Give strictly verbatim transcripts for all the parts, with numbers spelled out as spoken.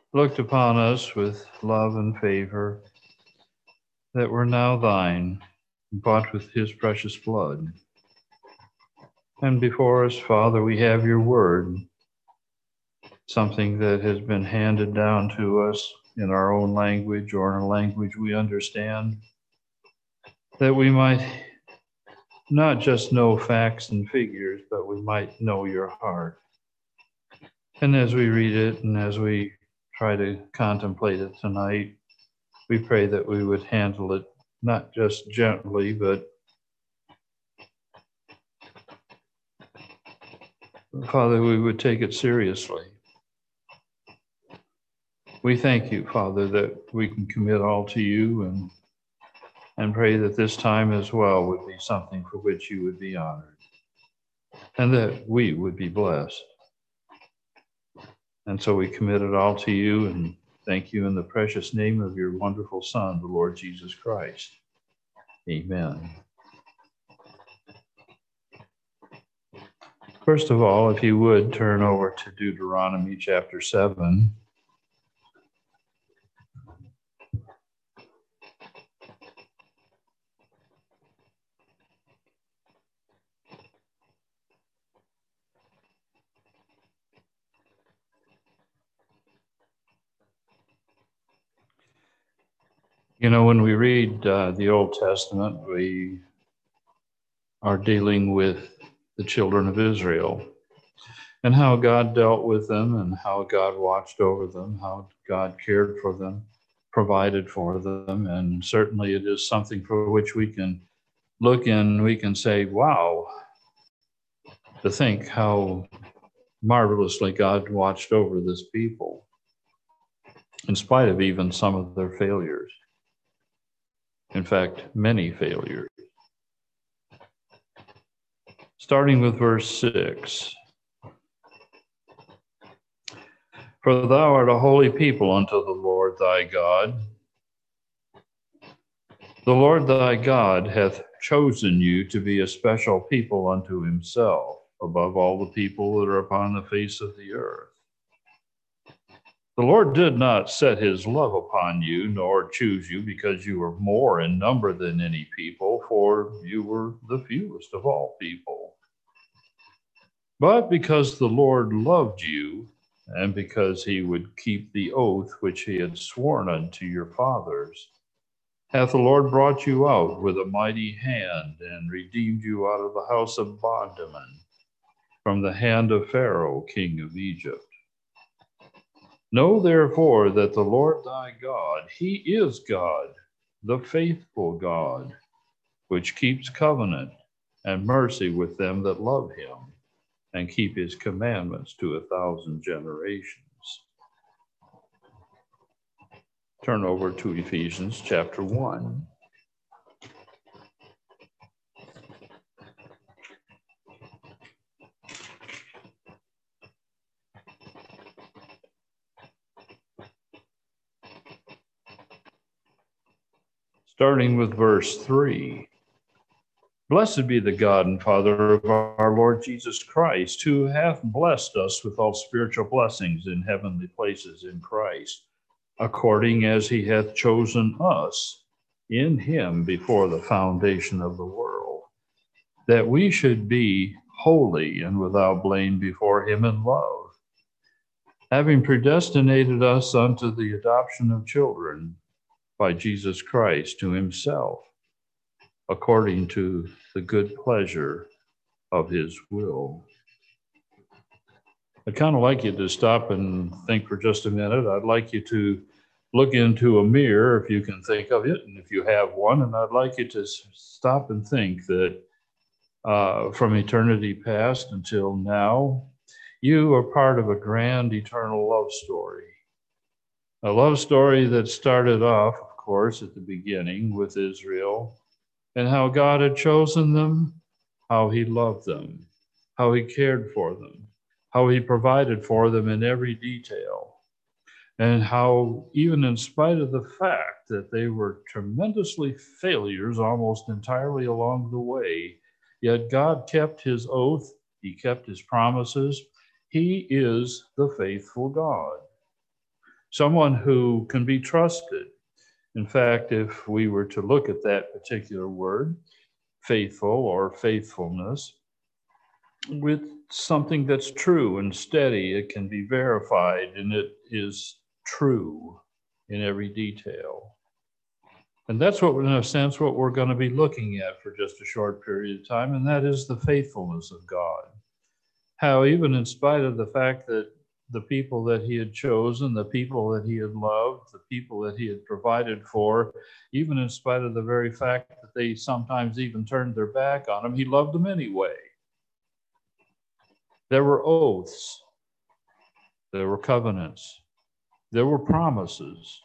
looked upon us with love and favor, that we're now thine, bought with his precious blood. And before us, Father, we have your word, something that has been handed down to us in our own language or in a language we understand, that we might not just know facts and figures, but we might know your heart. And as we read it and as we try to contemplate it tonight, we pray that we would handle it not just gently, but Father, we would take it seriously. We thank you, Father, that we can commit all to you and and pray that this time as well would be something for which you would be honored and that we would be blessed. And so we commit it all to you and thank you in the precious name of your wonderful Son, the Lord Jesus Christ. Amen. First of all, if you would turn over to Deuteronomy chapter seven. You know, when we read uh, the Old Testament, we are dealing with the children of Israel and how God dealt with them and how God watched over them, how God cared for them, provided for them. And certainly it is something for which we can look and we can say, wow, to think how marvelously God watched over this people in spite of even some of their failures. In fact, many failures. Starting with verse six. For thou art a holy people unto the Lord thy God. The Lord thy God hath chosen you to be a special people unto himself, above all the people that are upon the face of the earth. The Lord did not set his love upon you, nor choose you because you were more in number than any people, for you were the fewest of all people. But because the Lord loved you, and because he would keep the oath which he had sworn unto your fathers, hath the Lord brought you out with a mighty hand, and redeemed you out of the house of bondmen, from the hand of Pharaoh, king of Egypt. Know therefore that the Lord thy God, he is God, the faithful God, which keeps covenant and mercy with them that love him, and keep his commandments to a thousand generations. Turn over to Ephesians chapter one. Starting with verse three. Blessed be the God and Father of our Lord Jesus Christ, who hath blessed us with all spiritual blessings in heavenly places in Christ, according as he hath chosen us in him before the foundation of the world, that we should be holy and without blame before him in love, having predestinated us unto the adoption of children by Jesus Christ to himself, according to the good pleasure of his will. I'd kind of like you to stop and think for just a minute. I'd like you to look into a mirror if you can think of it, and if you have one, and I'd like you to stop and think that uh, from eternity past until now, you are part of a grand eternal love story. A love story that started off, of course, at the beginning with Israel, and how God had chosen them, how he loved them, how he cared for them, how he provided for them in every detail, and how even in spite of the fact that they were tremendously failures almost entirely along the way, yet God kept his oath, he kept his promises. He is the faithful God. someone who can be trusted. In fact, if we were to look at that particular word, faithful or faithfulness, with something that's true and steady, it can be verified, and it is true in every detail. And that's what, in a sense, what we're going to be looking at for just a short period of time, and that is the faithfulness of God. How even in spite of the fact that the people that he had chosen, the people that he had loved, the people that he had provided for, even in spite of the very fact that they sometimes even turned their back on him, he loved them anyway. There were oaths, there were covenants, there were promises.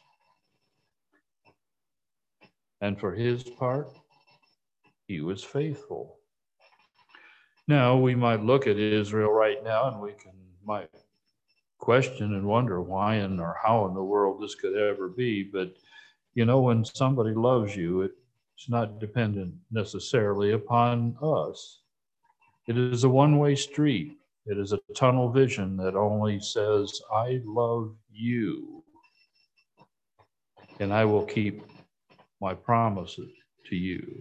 And for his part, he was faithful. Now, we might look at Israel right now and we can might question and wonder why and or how in the world this could ever be. But, you know, when somebody loves you, it's not dependent necessarily upon us. It is a one-way street. It is a tunnel vision that only says, I love you, and I will keep my promises to you.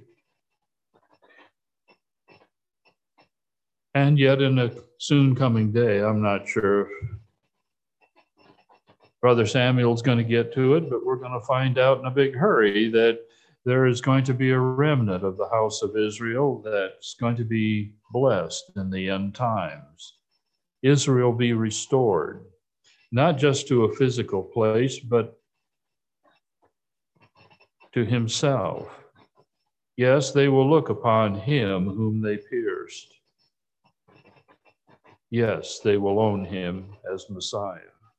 And yet in a soon coming day, I'm not sure if Brother Samuel's going to get to it, but we're going to find out in a big hurry that there is going to be a remnant of the house of Israel that's going to be blessed in the end times. Israel be restored, not just to a physical place, but to himself. Yes, they will look upon him whom they pierced. Yes, they will own him as Messiah.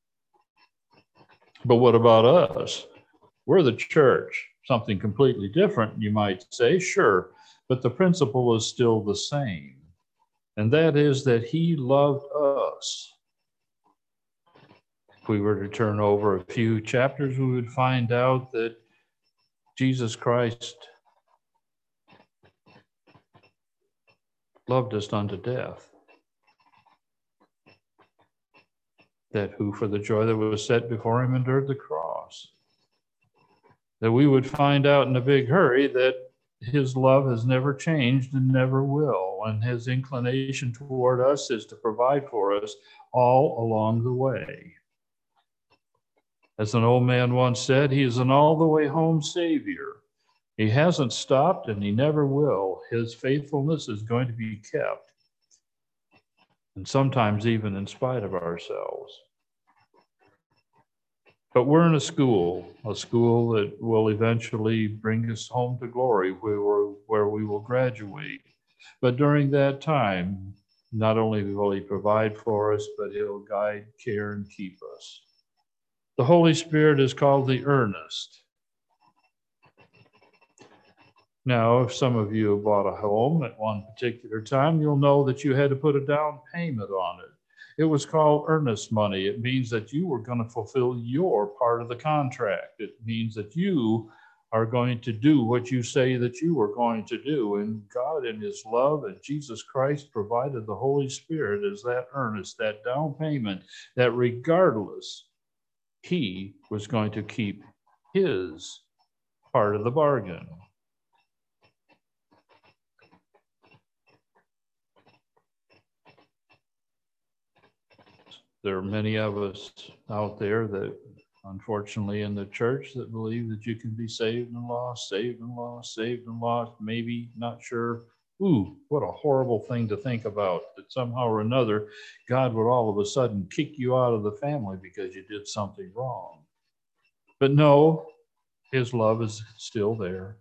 But what about us? We're the church. Something completely different, you might say, sure, but the principle is still the same. And that is that he loved us. If we were to turn over a few chapters, we would find out that Jesus Christ loved us unto death. That who for the joy that was set before him endured the cross. That we would find out in a big hurry that his love has never changed and never will, and his inclination toward us is to provide for us all along the way. As an old man once said, he is an all the way home Savior. He hasn't stopped and he never will. His faithfulness is going to be kept, and sometimes even in spite of ourselves. But we're in a school, a school that will eventually bring us home to glory, where, where we will graduate. But during that time, not only will he provide for us, but he'll guide, care, and keep us. The Holy Spirit is called the earnest. Now, if some of you have bought a home at one particular time, you'll know that you had to put a down payment on it. It was called earnest money. It means that you were going to fulfill your part of the contract. It means that you are going to do what you say that you are going to do. And God in his love and Jesus Christ provided the Holy Spirit as that earnest, that down payment, that regardless, he was going to keep his part of the bargain. There are many of us out there that, unfortunately, in the church that believe that you can be saved and lost, saved and lost, saved and lost, maybe not sure. Ooh, what a horrible thing to think about, that somehow or another, God would all of a sudden kick you out of the family because you did something wrong. But no, his love is still there.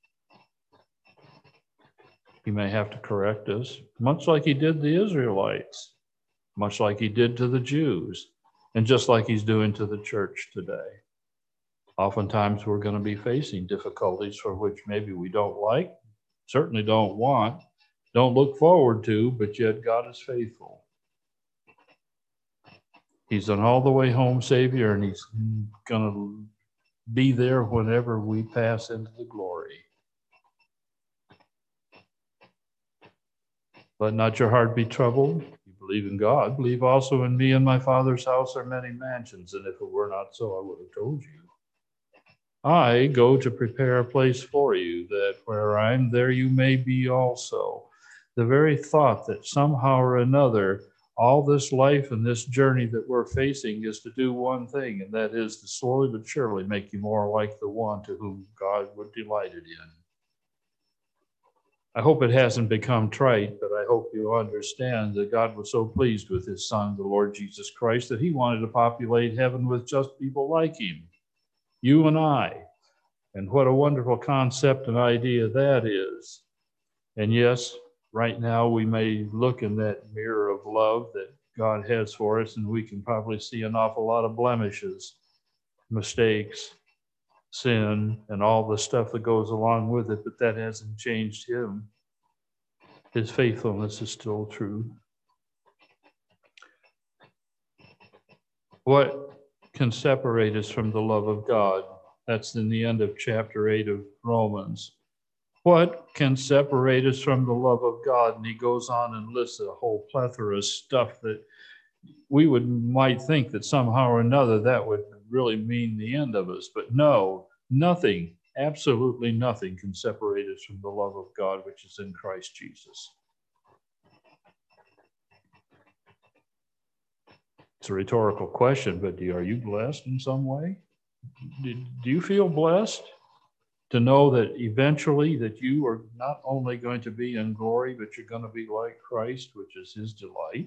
He may have to correct us, much like he did the Israelites, much like he did to the Jews, and just like he's doing to the church today. Oftentimes we're going to be facing difficulties for which maybe we don't like, certainly don't want, don't look forward to, but yet God is faithful. He's an all the way home Savior, and he's going to be there whenever we pass into the glory. Let not your heart be troubled. You believe in God, believe also in me. In my Father's house are many mansions, and if it were not so, I would have told you. I go to prepare a place for you, that where I am, there you may be also. The very thought that somehow or another, all this life and this journey that we're facing is to do one thing, and that is to slowly but surely make you more like the one to whom God was delighted in. I hope it hasn't become trite, but I hope you understand that God was so pleased with his Son, the Lord Jesus Christ, that he wanted to populate heaven with just people like him, you and I. And what a wonderful concept and idea that is. And yes, right now we may look in that mirror of love that God has for us, and we can probably see an awful lot of blemishes, mistakes, sin, and all the stuff that goes along with it, but that hasn't changed him. His faithfulness is still true. What can separate us from the love of God? That's in the end of chapter eight of Romans. What can separate us from the love of God? And he goes on and lists a whole plethora of stuff that we would might think that somehow or another that would really mean the end of us. But no, nothing, absolutely nothing can separate us from the love of God, which is in Christ Jesus. It's a rhetorical question, but are you blessed in some way? Do you feel blessed to know that eventually that you are not only going to be in glory, but you're going to be like Christ, which is his delight?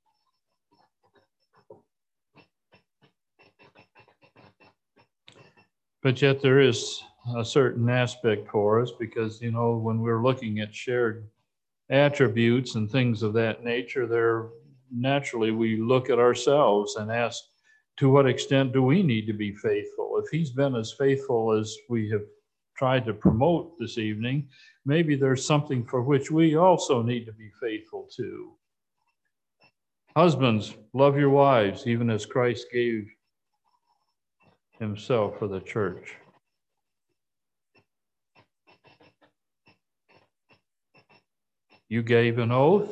But yet there is a certain aspect for us because, you know, when we're looking at shared attributes and things of that nature, there naturally we look at ourselves and ask, to what extent do we need to be faithful? If he's been as faithful as we have tried to promote this evening, maybe there's something for which we also need to be faithful to. Husbands, love your wives, even as Christ gave himself for the church. You gave an oath.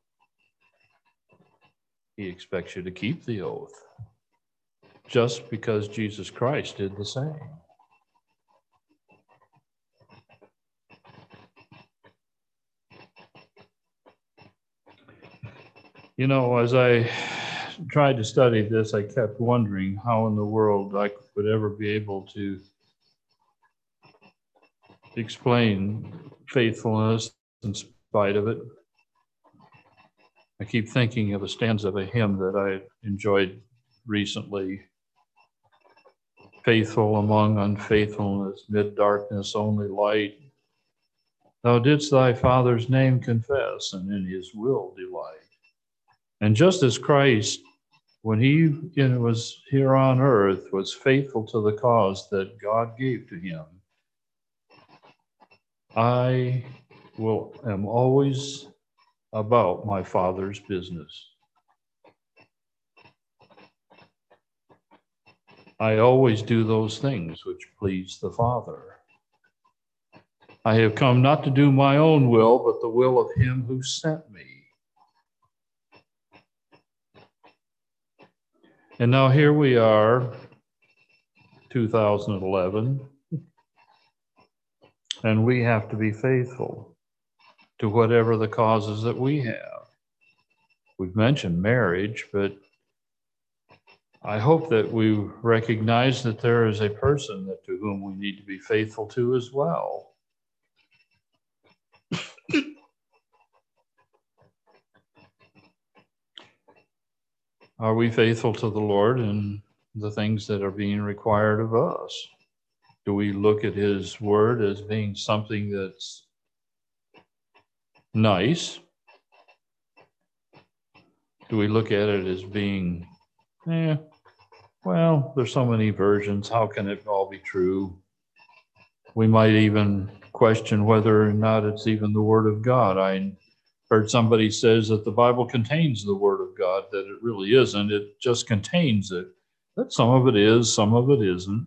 He expects you to keep the oath, just because Jesus Christ did the same. You know, as I tried to study this, I kept wondering how in the world I would ever be able to explain faithfulness in spite of it. I keep thinking of a stanza of a hymn that I enjoyed recently. Faithful among unfaithfulness, mid darkness only light. Thou didst thy Father's name confess, and in his will delight. And just as Christ, when he was here on earth, was faithful to the cause that God gave to him, I will am always about my Father's business. I always do those things which please the Father. I have come not to do my own will, but the will of him who sent me. And now here we are, two thousand eleven, and we have to be faithful to whatever the causes that we have. We've mentioned marriage, but I hope that we recognize that there is a person that to whom we need to be faithful to as well. Are we faithful to the Lord in the things that are being required of us? Do we look at his word as being something that's nice? Do we look at it as being, eh, well, there's so many versions. How can it all be true? We might even question whether or not it's even the word of God. I heard somebody says that the Bible contains the word of God, that it really isn't. It just contains it. That some of it is, some of it isn't.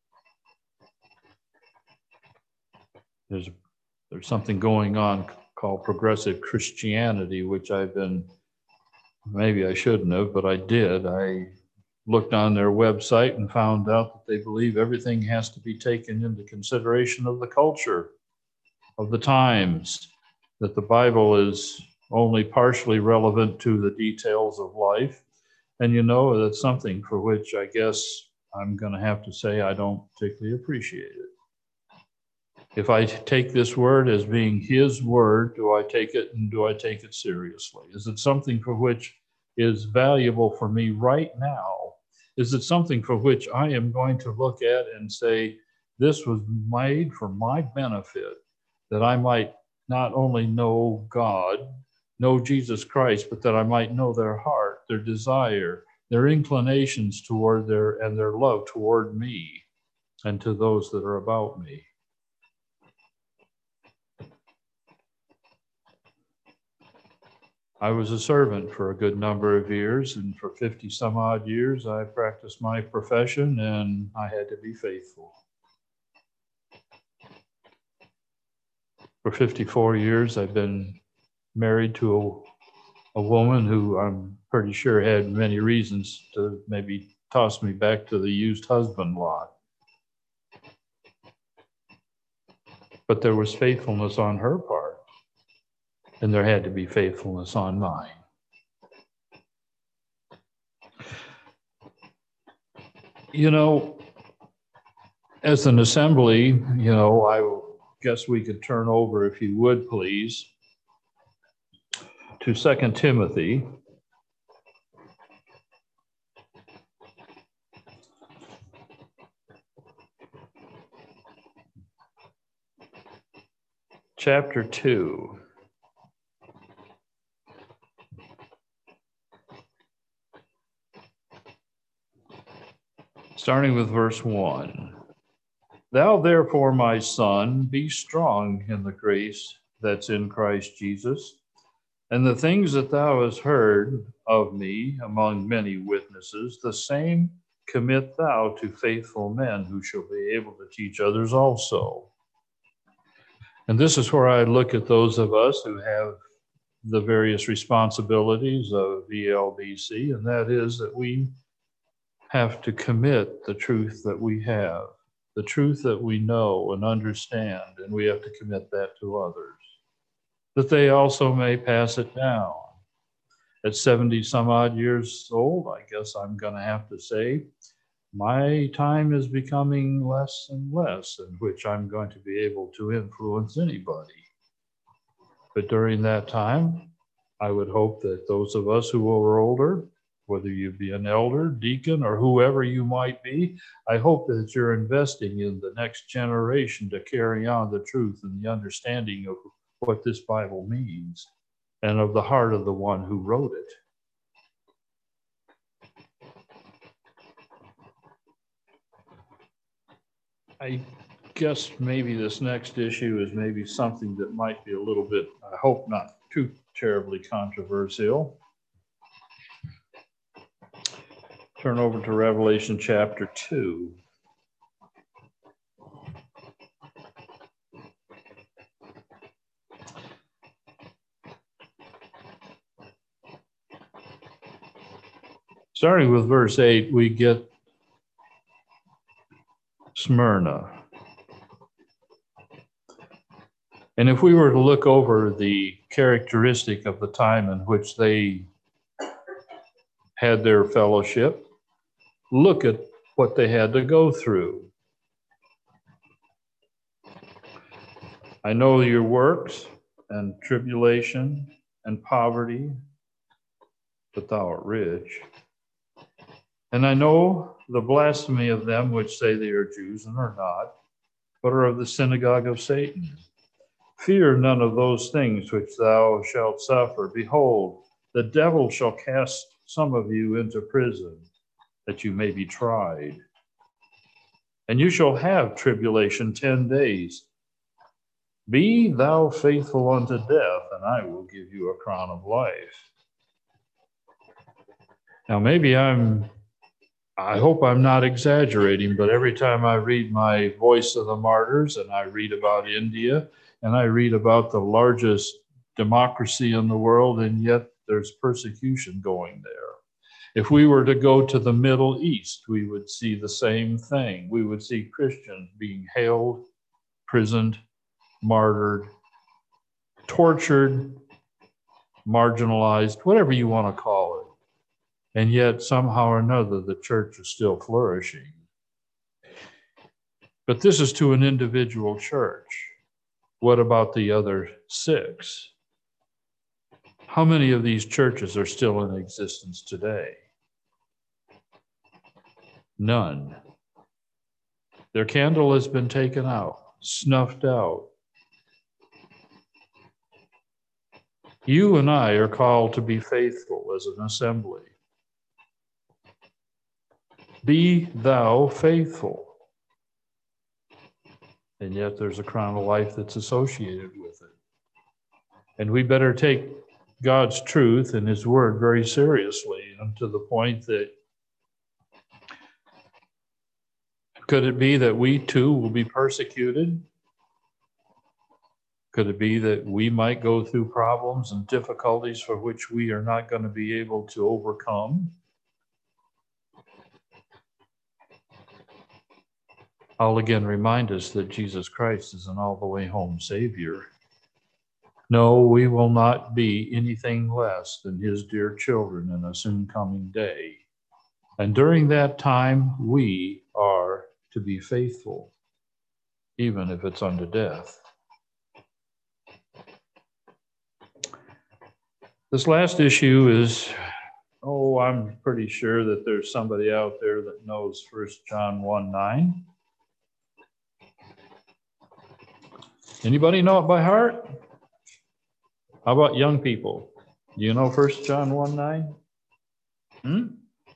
There's, there's something going on called progressive Christianity, which I've been maybe I shouldn't have, but I did. I looked on their website and found out that they believe everything has to be taken into consideration of the culture, of the times, that the Bible is only partially relevant to the details of life. And you know, that's something for which I guess I'm going to have to say I don't particularly appreciate it. If I take this word as being his word, do I take it and do I take it seriously? Is it something for which is valuable for me right now? Is it something for which I am going to look at and say, this was made for my benefit, that I might not only know God, know Jesus Christ, but that I might know their heart, their desire, their inclinations toward their, and their love toward me and to those that are about me. I was a servant for a good number of years, and for fifty some odd years, I practiced my profession, and I had to be faithful. For fifty-four years, I've been married to a, a woman who I'm pretty sure had many reasons to maybe toss me back to the used husband lot. But there was faithfulness on her part, and there had to be faithfulness on mine. You know, as an assembly, you know, I guess we could turn over, if you would, please, to Second Timothy. Chapter two. Starting with verse one. Thou therefore, my son, be strong in the grace that's in Christ Jesus, and the things that thou hast heard of me among many witnesses, the same commit thou to faithful men who shall be able to teach others also. And this is where I look at those of us who have the various responsibilities of V L B C, and that is that we have to commit the truth that we have, the truth that we know and understand, and we have to commit that to others, that they also may pass it down. At seventy some odd years old, I guess I'm going to have to say, my time is becoming less and less in which I'm going to be able to influence anybody. But during that time, I would hope that those of us who are older, whether you be an elder, deacon, or whoever you might be, I hope that you're investing in the next generation to carry on the truth and the understanding of what this Bible means and of the heart of the one who wrote it. I guess maybe this next issue is maybe something that might be a little bit, I hope not too terribly controversial. Turn over to Revelation chapter two. Starting with verse eight, we get Smyrna. And if we were to look over the characteristic of the time in which they had their fellowship, look at what they had to go through. I know your works and tribulation and poverty, but thou art rich. And I know the blasphemy of them which say they are Jews and are not, but are of the synagogue of Satan. Fear none of those things which thou shalt suffer. Behold, the devil shall cast some of you into prison, that you may be tried. And you shall have tribulation ten days. Be thou faithful unto death, and I will give you a crown of life. Now, maybe I'm, I hope I'm not exaggerating, but every time I read my Voice of the Martyrs, and I read about India, and I read about the largest democracy in the world, and yet there's persecution going there. If we were to go to the Middle East, we would see the same thing. We would see Christians being held, imprisoned, martyred, tortured, marginalized, whatever you want to call it. And yet, somehow or another, the church is still flourishing. But this is to an individual church. What about the other six? How many of these churches are still in existence today? None. Their candle has been taken out, snuffed out. You and I are called to be faithful as an assembly. Be thou faithful. And yet there's a crown of life that's associated with it. And we better take God's truth and his word very seriously, and to the point that could it be that we too will be persecuted? Could it be that we might go through problems and difficulties for which we are not going to be able to overcome? I'll again remind us that Jesus Christ is an all-the-way home Savior. No, we will not be anything less than his dear children in a soon-coming day. And during that time, we are to be faithful, even if it's unto death. This last issue is, oh, I'm pretty sure that there's somebody out there that knows First John one nine. Anybody know it by heart? How about young people? Do you know First John one nine? Hmm?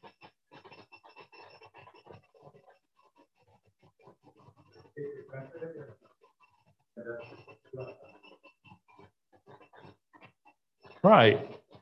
Right.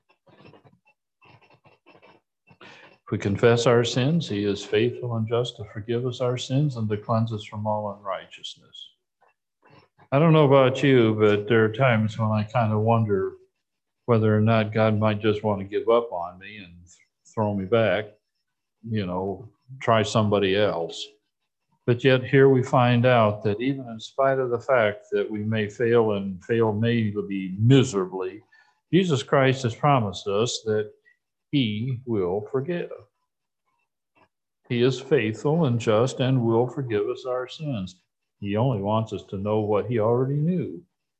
If we confess our sins, he is faithful and just to forgive us our sins and to cleanse us from all unrighteousness. I don't know about you, but there are times when I kind of wonder whether or not God might just want to give up on me and throw me back, you know, try somebody else. But yet here we find out that even in spite of the fact that we may fail and fail maybe miserably, Jesus Christ has promised us that he will forgive. He is faithful and just and will forgive us our sins. He only wants us to know what he already knew.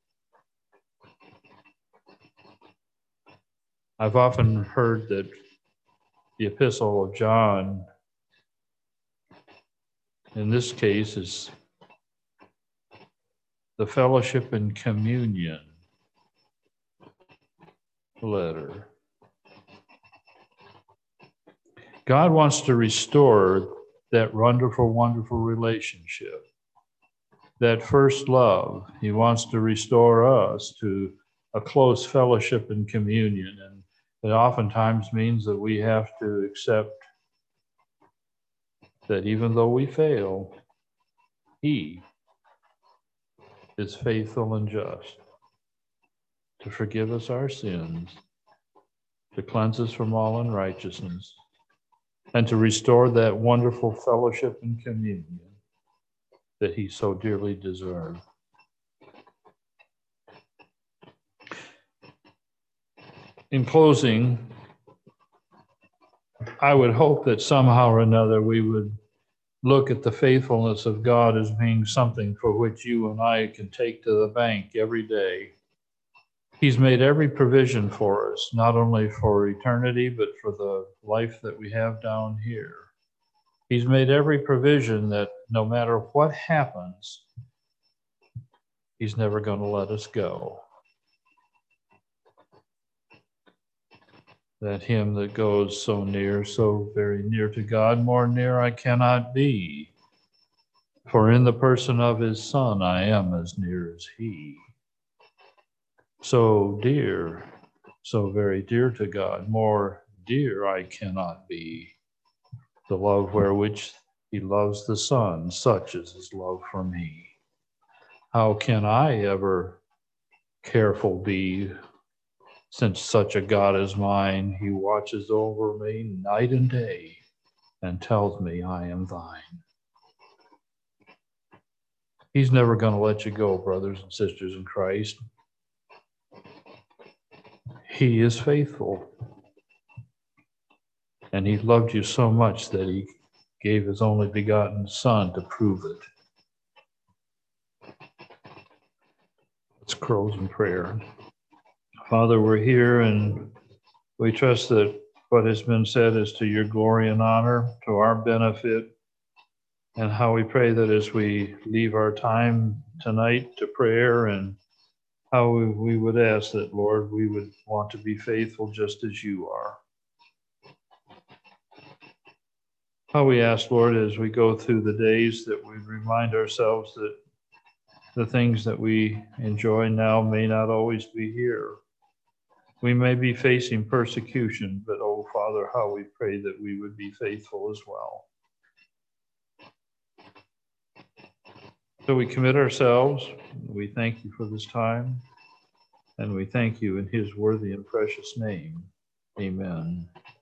I've often heard that the Epistle of John, in this case, is the fellowship and communion letter. God wants to restore that wonderful, wonderful relationship, that first love. He wants to restore us to a close fellowship and communion. And it oftentimes means that we have to accept that even though we fail, he is faithful and just to forgive us our sins, to cleanse us from all unrighteousness, and to restore that wonderful fellowship and communion that he so dearly deserved. In closing, I would hope that somehow or another we would look at the faithfulness of God as being something for which you and I can take to the bank every day. He's made every provision for us, not only for eternity, but for the life that we have down here. He's made every provision that no matter what happens, he's never going to let us go. That hymn that goes, so near, so very near to God, more near I cannot be. For in the person of his Son, I am as near as he. So dear, so very dear to God, more dear I cannot be. The love wherewith he loves the Son, such is his love for me. How can I ever careful be, Since such a God is mine, he watches over me night and day and tells me I am thine. He's never going to let you go, brothers and sisters in Christ. He is faithful. And he loved you so much that he gave his only begotten Son to prove it. Let's close in prayer. Father, we're here and we trust that what has been said is to your glory and honor, to our benefit, and how we pray that as we leave our time tonight to prayer, and how we, we would ask that, Lord, we would want to be faithful just as you are. How we ask, Lord, as we go through the days, that we remind ourselves that the things that we enjoy now may not always be here. We may be facing persecution, but oh, Father, how we pray that we would be faithful as well. So we commit ourselves. We thank you for this time, and we thank you in his worthy and precious name. Amen.